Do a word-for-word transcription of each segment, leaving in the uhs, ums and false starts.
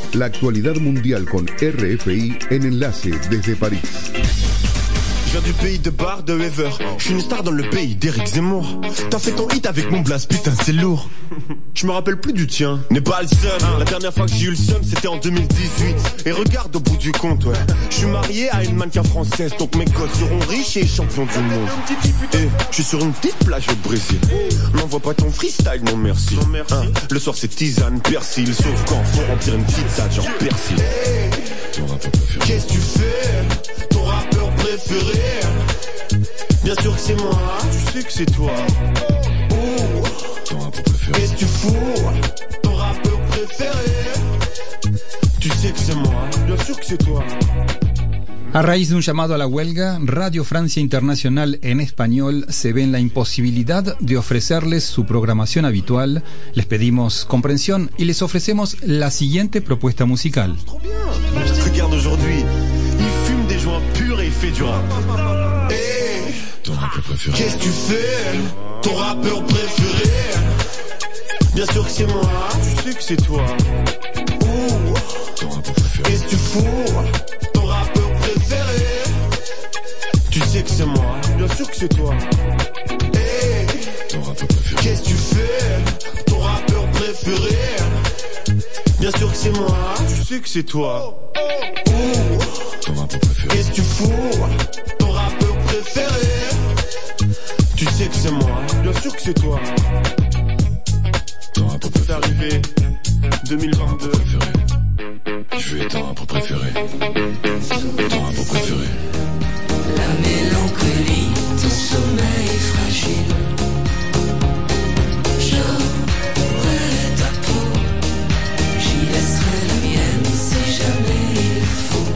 La actualidad mundial con R F I en Enlace desde París. Je viens du pays de Bar de Wever. Je suis une star dans le pays d'Éric Zemmour. T'as fait ton hit avec mon blast, putain c'est lourd. Je me rappelle plus du tien, n'est pas le seul. La dernière fois que j'ai eu le seum c'était en deux mille dix-huit. Et regarde au bout du compte, ouais. Je suis marié à une mannequin française, donc mes gosses seront riches et champions du monde. Et je suis sur une petite plage au Brésil. N'envoie pas ton freestyle, non merci, non, merci. Hein, le soir c'est tisane, persil. Sauf quand faut remplir une petite salle genre persil. Ton rappeur préféré. Qu'est-ce que tu fais? Ton rappeur préféré? Bien sûr que c'est moi. Tu sais que c'est toi. Oh. Ton rappeur préféré. Qu'est-ce que tu fous? Ton rappeur préféré? Tu sais que c'est moi. Bien sûr que c'est toi. A raíz de un llamado a la huelga, Radio Francia Internacional en español se ve en la imposibilidad de ofrecerles su programación habitual. Les pedimos comprensión y les ofrecemos la siguiente propuesta musical. Regarde aujourd'hui, il fume des joints purs et il fait du rap. Hey, ton rappeur préféré. Qu'est-ce que tu fais? Ton rappeur préféré? Bien sûr que c'est moi. Tu sais que c'est toi. Ouh. Ton rappeur préféré. Qu'est-ce que tu fous? Ton rappeur préféré? Tu sais que c'est moi. Bien sûr que c'est toi. Hey, ton rappeur préféré. Qu'est-ce que tu fais? Ton rappeur préféré? Bien sûr que c'est moi. Tu sais que c'est toi. Ouh. Ton rappeur préféré. Qu'est-ce que tu fous? Ton rappeur préféré? Tu sais que c'est moi. Bien sûr que c'est toi. Ton rappeur préféré. C'est arrivé deux mille vingt-deux. Je vais ton rappeur préféré. Ton rappeur préféré. La mélancolie, ton sommeil fragile. J'aurai ta peau, j'y laisserai la mienne si jamais il faut.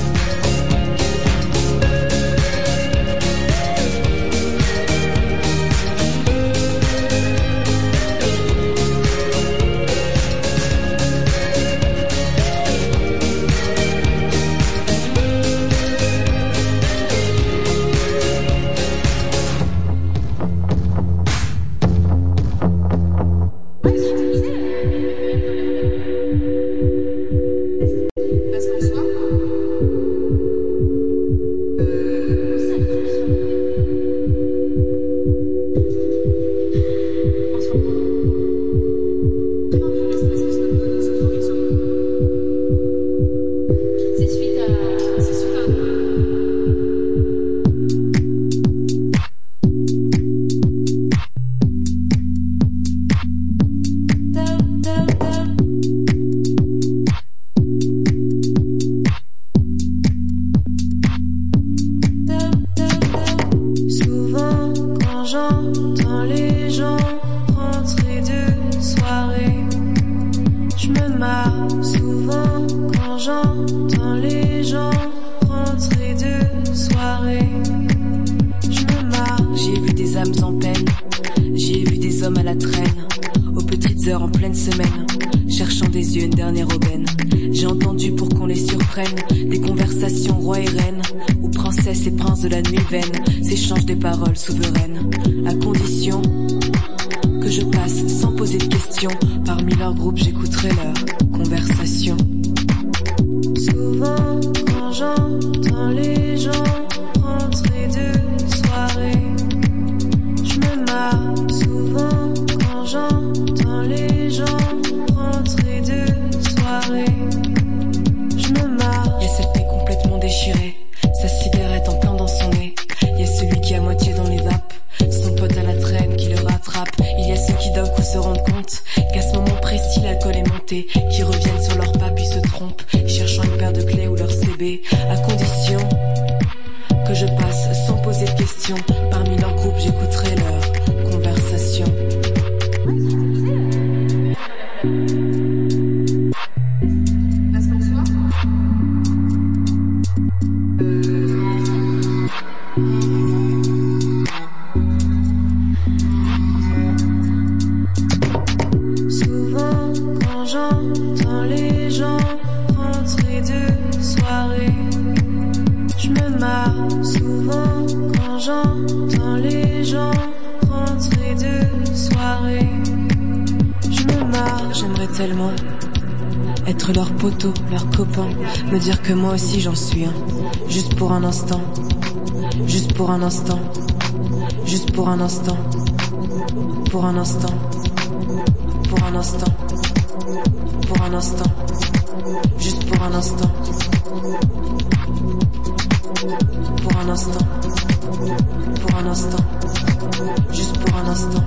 Souveraine, à condition que je passe sans poser de questions. Parmi leur groupe, j'écouterai leur conversation. Souvent, quand j'entends les gens rentrer de soirée, je me marre. Souvent, quand j'entends les gens rentrer de soirée, je me marre. Y'a cette fille complètement déchirée, sa cigarette en plein dans son nez. Y'a celui qui est à moitié dans les vapes, son pote à la traîne qui le rattrape. Il y a ceux qui d'un coup se rendent compte qu'à ce moment précis l'alcool est monté, qui reviennent sur leur pas puis se trompent, cherchant une paire de clés ou leur C B. À condition que je passe sans poser de questions. Parmi leur groupe j'écouterai leur conversation. Tellement être leur poteau, leur copain, me dire que moi aussi j'en suis un. Juste pour un instant, juste pour un instant, juste pour un instant, pour un instant, pour un instant, pour un instant, juste pour un instant, pour un instant, pour un instant, juste pour un instant.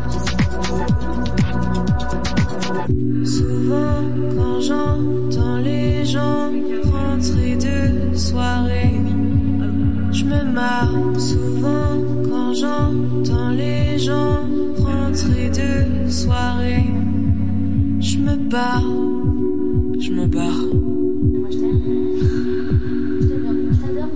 Souvent quand j'entends les gens rentrer de soirée, je me marre. Souvent quand j'entends les gens rentrer de soirée, je me barre, je me barre. Moi je t'aime. Je t'aime, je t'adore.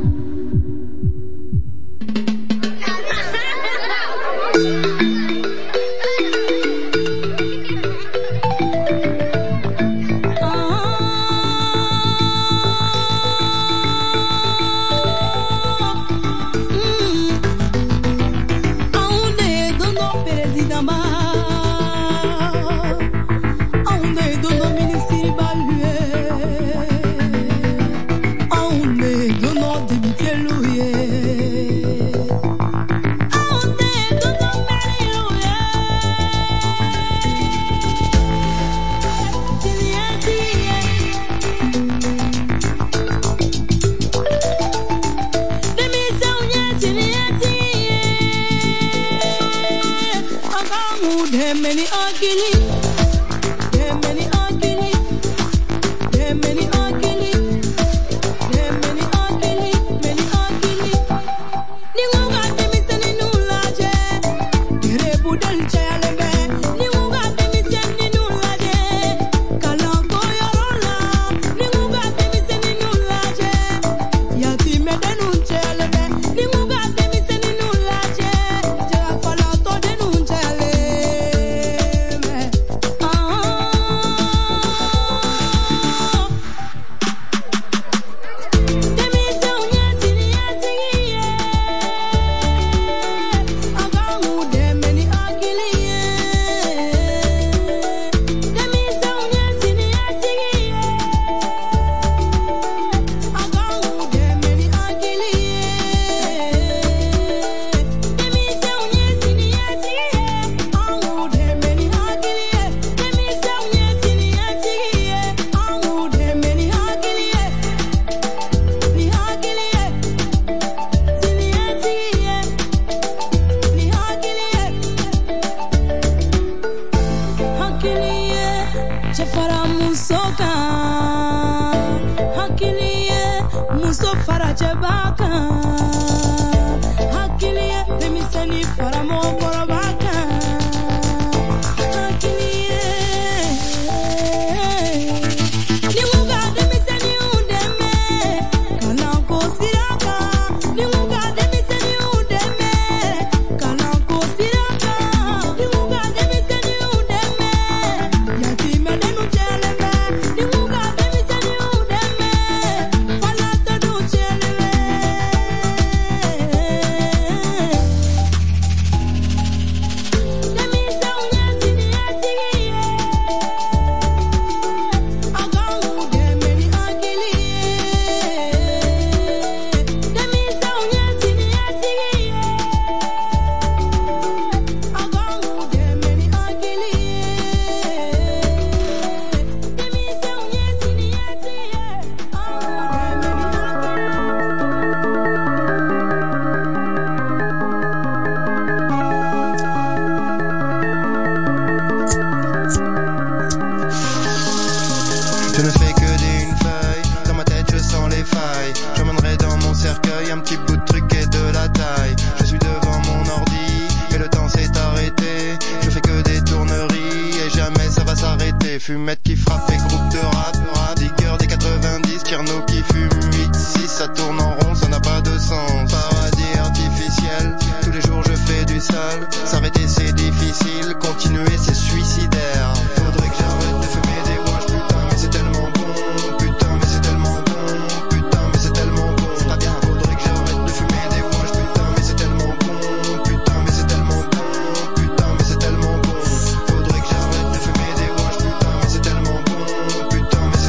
Fumette qui frappe et groupe de rap, rap digger des quatre-vingt-dix, Kierno qui fume huit six, ça tourne en rond, ça n'a pas de sens. Paradis artificiel, tous les jours je fais du sale, s'arrêter c'est difficile, continuer c'est suicidaire. Faudrait que j'arrête de fumer des wash, putain mais c'est tellement bon, putain mais c'est tellement bon, putain mais c'est tellement bon, c'est pas bien. Faudrait que j'arrête de fumer des wash, putain mais c'est tellement bon, putain mais c'est tellement bon, putain mais c'est tellement bon. Faudrait que j'arrête de fumer des wash, putain mais c'est tellement bon, putain mais c'est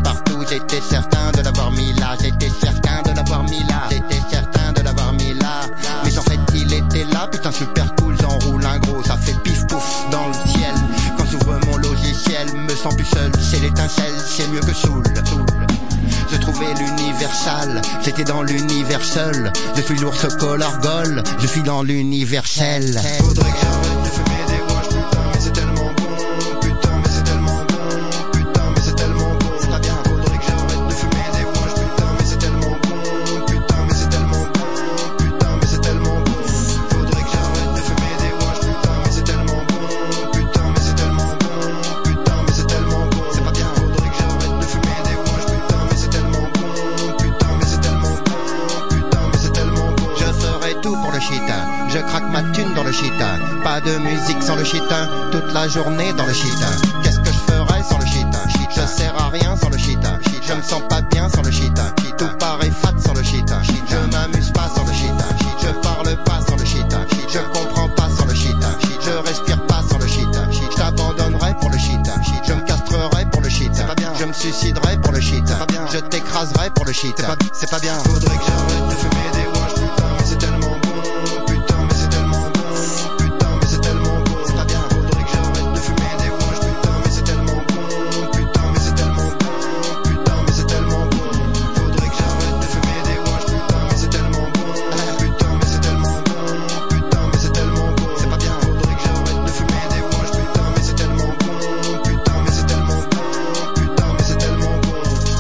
partout, j'étais certain de l'avoir mis là, j'étais certain de l'avoir mis là, j'étais certain de l'avoir mis là. Mais en fait il était là, putain super cool, j'enroule un gros, ça fait pif pouf dans le ciel. Quand j'ouvre mon logiciel, me sens plus seul, c'est l'étincelle, c'est mieux que Soul. Je trouvais l'universal, j'étais dans l'univers seul. Je suis l'ours color gold, je suis dans l'universel. Faudrait que j'arrête de fumer des wash, putain mais c'est tellement bon. Putain mais c'est tellement bon, putain mais c'est tellement bon. C'est pas bien. Faudrait que j'arrête de fumer des wash, putain mais c'est tellement bon. Putain mais c'est tellement bon, putain mais c'est tellement bon. Faudrait que j'arrête de fumer des wash, putain mais c'est tellement bon. Putain mais c'est tellement bon, putain mais c'est tellement bon. C'est pas bien. Faudrait que j'arrête de fumer des wash, putain mais c'est tellement bon. Putain mais c'est tellement bon, putain mais c'est tellement bon. Je ferai tout pour le shita, je craque ma thune dans le shita. Pas de musique sans le shita, toute la journée dans le shita. Qu'est-ce que je ferais sans le shita? Je sers à rien sans le shita. Je me sens pas bien sans le shita. Tout paraît fat sans le shita. Je m'amuse pas sans le shita. Je parle pas sans le shita. Je comprends pas sans le shita. Je respire pas sans le shita. Je t'abandonnerai pour le shita. Je me castrerai pour le shita. Je me suiciderai pour le shita. Je t'écraserai pour le shita. C'est pas bien. Faudrait que j'arrête de fumer des wash, putain mais c'est tellement bon. Putain mais c'est tellement bon. Putain mais c'est tellement bon. C'est pas bien. Faudrait que j'arrête de fumer des wash, putain mais c'est tellement bon. Putain mais c'est tellement bon. Putain mais c'est tellement bon. Faudrait que j'arrête de fumer des wash, putain mais c'est tellement bon. Putain mais c'est tellement bon. Putain mais c'est tellement bon. C'est pas bien. Faudrait que j'arrête de fumer des wash, putain mais c'est tellement bon. Putain mais c'est tellement bon. Putain mais c'est tellement bon.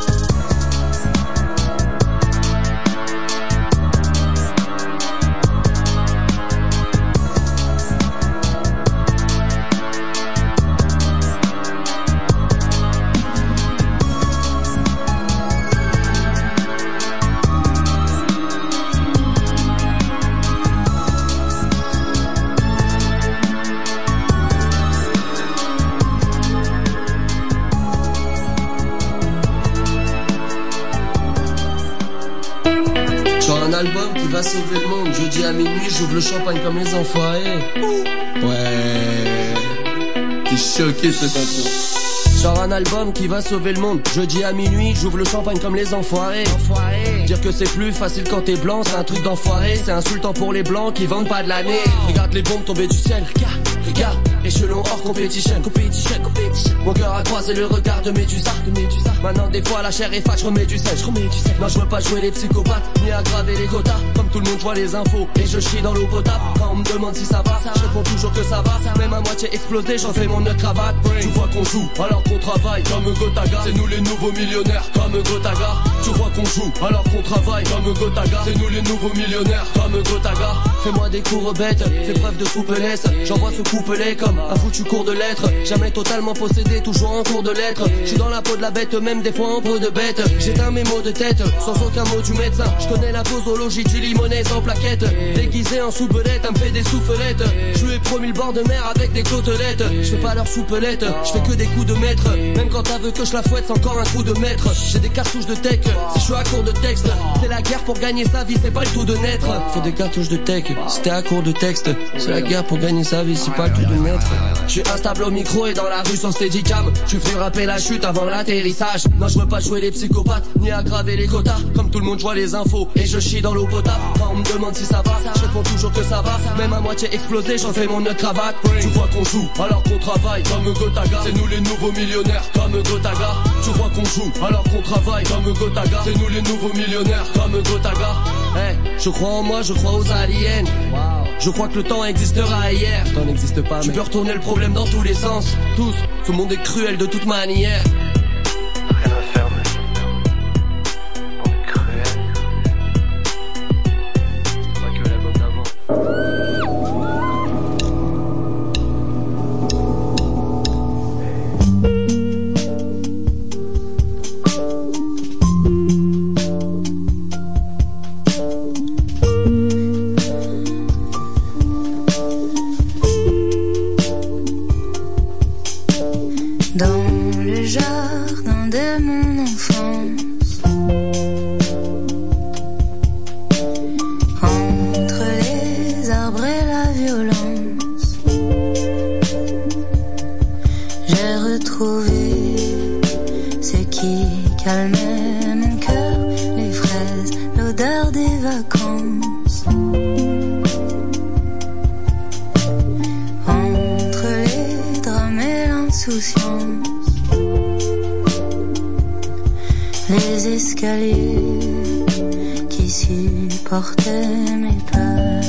Genre un album qui va sauver le monde. Jeudi à minuit, j'ouvre le champagne comme les enfoirés. Ouais, t'es choqué cette intro. Genre un album qui va sauver le monde. Jeudi à minuit, j'ouvre le champagne comme les enfoirés. Enfoirés. Dire que c'est plus facile quand t'es blanc, c'est un truc d'enfoiré. C'est insultant pour les blancs qui vendent pas de l'année. Regarde les bombes tomber du ciel. Regarde, regarde, échelon hors compétition. Compétition, compétition. Mon cœur a croisé le regard de Médusa. De Médusa. Maintenant des fois la chair est fat, je remets du sel. Je remets du sel. Non, je veux pas jouer les psychopathes, ni aggraver les quotas. Comme tout le monde, je vois les infos et je chie dans l'eau potable. Quand on me demande si ça va, je réponds toujours que ça va. Même à moitié explosé, j'en fais mon nœud cravate. Tu vois qu'on joue alors qu'on travaille comme Gotaga. C'est nous les nouveaux millionnaires comme Gotaga. Tu vois qu'on joue alors qu'on travaille comme Gotaga. C'est nous les nouveaux millionnaires comme Gotaga. Fais-moi des cours bêtes, fais preuve de souplesse. J'envoie ce couplet comme un foutu cours de lettres. Jamais totalement possédé, toujours en cours de lettres. Je suis dans la peau de la bête, même des fois en peau de bête. J'éteins mes mots de tête, sans aucun mot du médecin. Je connais la posologie du limonaise en plaquette. Déguisé en soupelette, elle me fait des soufflettes. Je lui ai promis le bord de mer avec des côtelettes. Je fais pas leur soupelette, je fais que des coups de maître. Même quand t'as vu que je la fouette, c'est encore un coup de maître. J'ai des cartouches de tech, si je suis à court de texte. C'est la guerre pour gagner sa vie, c'est pas le tout de naître. Faut des cartouches de tech, si t'es à court de texte. C'est la guerre pour gagner sa vie, c'est pas le tout de naître. Je suis instable au micro et dans la rue sans steadicam. Je fais rapper la chute avant l'atterrissage. Non, je veux pas jouer les psychopathes, ni aggraver les quotas. Comme tout le monde, je vois les infos et je chie dans l'eau potable. Quand on me demande si ça va, je réponds toujours que ça va. Même à moitié explosé, j'en fais mon nœud cravate. Tu vois qu'on joue alors qu'on travaille comme Gotaga. C'est nous les nouveaux millionnaires comme Gotaga. Tu vois qu'on joue alors qu'on travaille comme Gotaga. C'est nous les nouveaux millionnaires comme Gotaga. Hey, je crois en moi, je crois aux aliens. Je crois que le temps existera hier. Le temps n'existe pas, tu peux retourner le problème dans tous les sens. Tous, tout le monde est cruel de toute manière. Rien à faire, mais on est cruel. C'est pas que l'album d'avant. Dans le jardin de mon enfance, entre les arbres et la violence, j'ai retrouvé ce qui calmait mon cœur, les fraises, l'odeur des vacances. Entre les drames et l'insouciance, les escaliers qui supportaient mes peurs.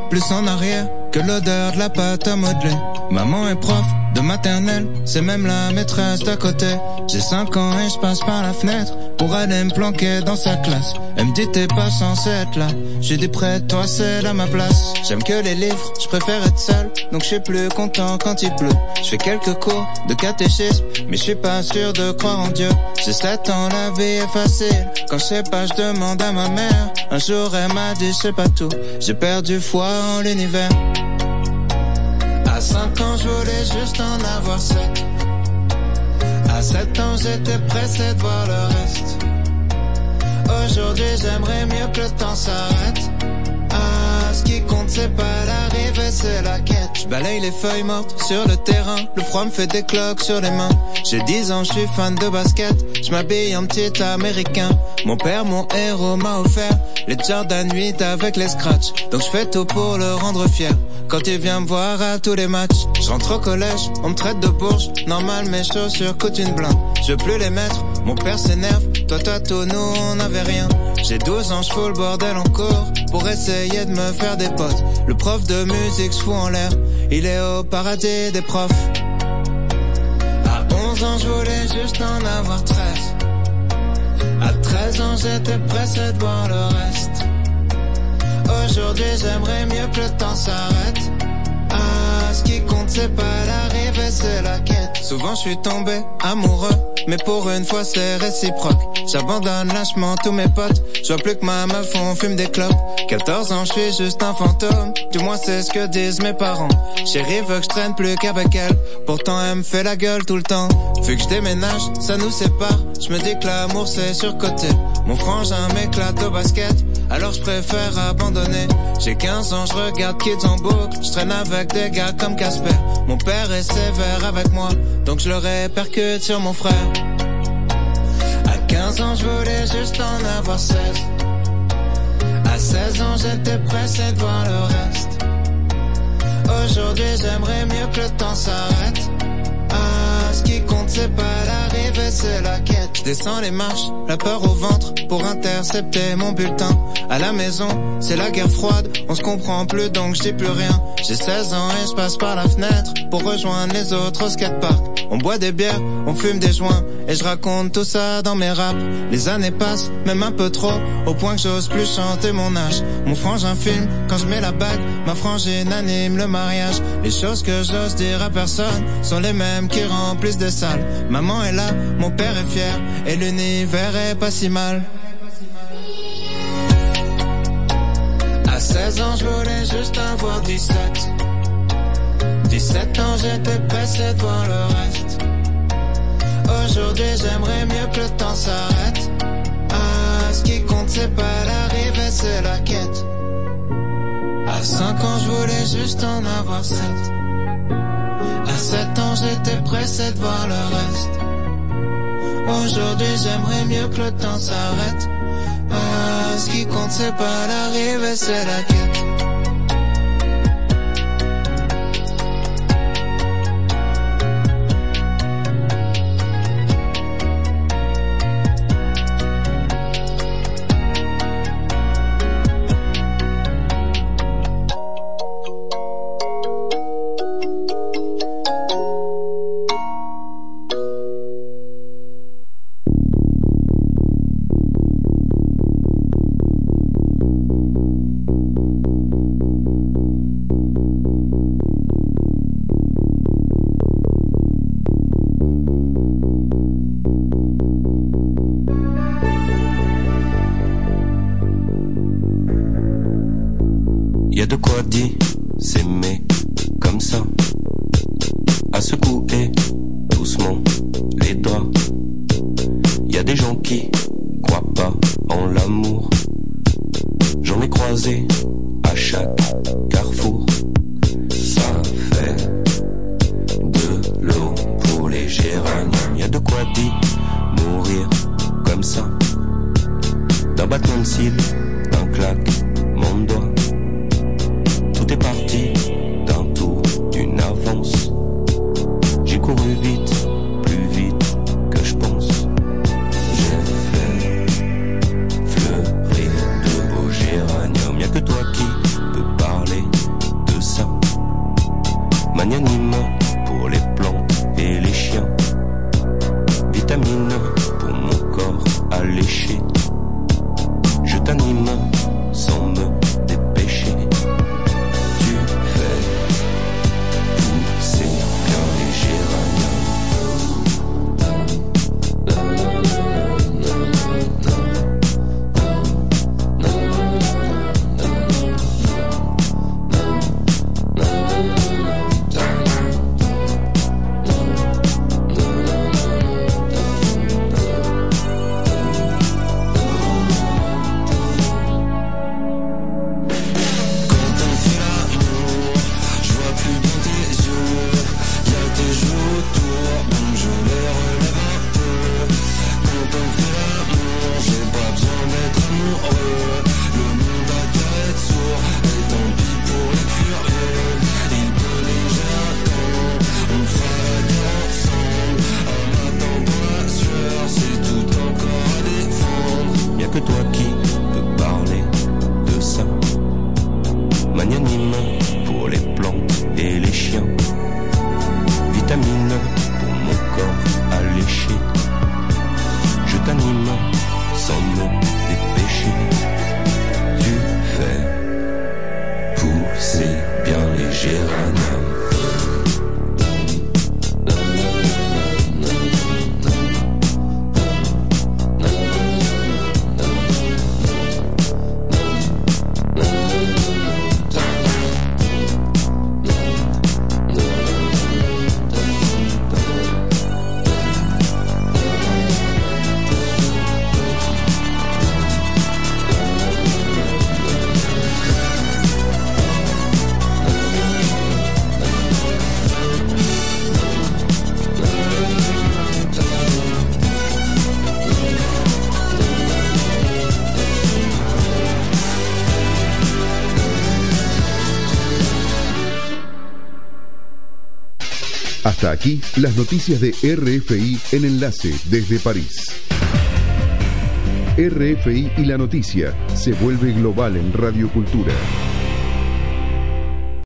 plus en arrière que l'odeur de la pâte à modeler. Maman est prof de maternelle, c'est même la maîtresse d'à côté. J'ai cinq ans et je passe par la fenêtre pour aller me planquer dans sa classe. Elle me dit t'es pas censé être là. J'ai dit près de toi c'est là ma place. J'aime que les livres, je préfère être seul, donc je suis plus content quand il pleut. Je fais quelques cours de catéchisme, mais je suis pas sûr de croire en Dieu. J'ai sept ans, la vie est facile. Quand je sais pas, je demande à ma mère. Un jour elle m'a dit je sais pas tout. J'ai perdu foi en l'univers. À cinq ans je voulais juste en avoir sept. À sept ans j'étais pressé de voir le reste. Aujourd'hui j'aimerais mieux que le temps s'arrête. Ah, ce qui compte c'est pas l'arrivée, c'est la quête. Je balaye les feuilles mortes sur le terrain. Le froid me fait des cloques sur les mains. J'ai dix ans, je suis fan de basket. Je m'habille en petit américain. Mon père, mon héros, m'a offert les Jordan huit avec les scratchs. Donc je fais tout pour le rendre fier. Quand il vient me voir à tous les matchs, je rentre au collège, on me traite de bourge. Normal, mes chaussures coûtent une blinde. Je veux plus les mettre, mon père s'énerve. Toi, toi, tout, nous, on n'avait rien. J'ai douze ans, je fous le bordel en cours pour essayer de me faire des potes. Le prof de musique se fout en l'air, il est au paradis des profs. À onze ans, je voulais juste en avoir treize. À treize ans, j'étais pressé de voir le reste. Aujourd'hui, j'aimerais mieux que le temps s'arrête. Ah, ce qui compte, c'est pas l'arrivée, c'est la quête. Souvent, je suis tombé amoureux, mais pour une fois, c'est réciproque. J'abandonne lâchement tous mes potes. Je vois plus que ma meuf, on fume des clopes. quatorze ans, je suis juste un fantôme. Du moins, c'est ce que disent mes parents. Chérie veut que je traîne plus qu'avec elle. Pourtant, elle me fait la gueule tout le temps. Vu que je déménage, ça nous sépare. Je me dis que l'amour, c'est surcoté. Mon frangin m'éclate au basket, alors je préfère abandonner. J'ai quinze ans, je regarde Kids en boucle. Je traîne avec des gars comme Casper. Mon père est sévère avec moi, donc je le répercute sur mon frère. À quinze ans, je voulais juste en avoir seize. À seize ans, j'étais pressé de voir le reste. Aujourd'hui, j'aimerais mieux que le temps s'arrête. Ah, ce qui compte, c'est pas l'arrivée, c'est la quête. Je descends les marches, la peur au ventre, pour intercepter mon bulletin. À la maison, c'est la guerre froide, on se comprend plus donc je dis plus rien. J'ai seize ans et je passe par la fenêtre pour rejoindre les autres au skatepark. On boit des bières, on fume des joints, et je raconte tout ça dans mes raps. Les années passent, même un peu trop, au point que j'ose plus chanter mon âge. Mon frangin filme, quand je mets la bague, ma frangine anime le mariage. Les choses que j'ose dire à personne sont les mêmes qui remplissent des salles. Maman est là, mon père est fier, et l'univers est pas si mal. À seize ans, je voulais juste avoir dix-sept. dix-sept ans, j'étais pressé de voir le reste. Aujourd'hui, j'aimerais mieux que le temps s'arrête. Ah, ce qui compte, c'est pas l'arrivée, c'est la quête. À cinq ans, je voulais juste en avoir sept. À sept ans, j'étais pressé de voir le reste. Aujourd'hui, j'aimerais mieux que le temps s'arrête. Ah, ce qui compte, c'est pas l'arrivée, c'est la quête. Y'a de quoi dire, s'aimer comme ça, à secouer doucement les doigts. Y'a des gens qui croient pas en l'amour, j'en ai croisé à chaque carrefour. Ça fait de l'eau pour les géraniums. Y'a de quoi dire, mourir comme ça, d'un battement de cils, d'un claquement de doigt. Tout est parti d'un tour, d'une avance. J'ai couru vite, plus vite que je pense. J'ai fait fleurir de beaux géraniums. Y'a que toi qui peux parler t'anime sans me dépêcher. Tu fais pousser bien les géraniums. Que toi qui peux parler de ça, magnanime pour les plantes et les chiens, vitamine pour mon corps alléché. Je t'anime sans me dépêcher. Tu fais pousser bien les géraniums. Hasta aquí las noticias de R F I en Enlace desde París. R F I y la noticia se vuelve global en Radio Cultura.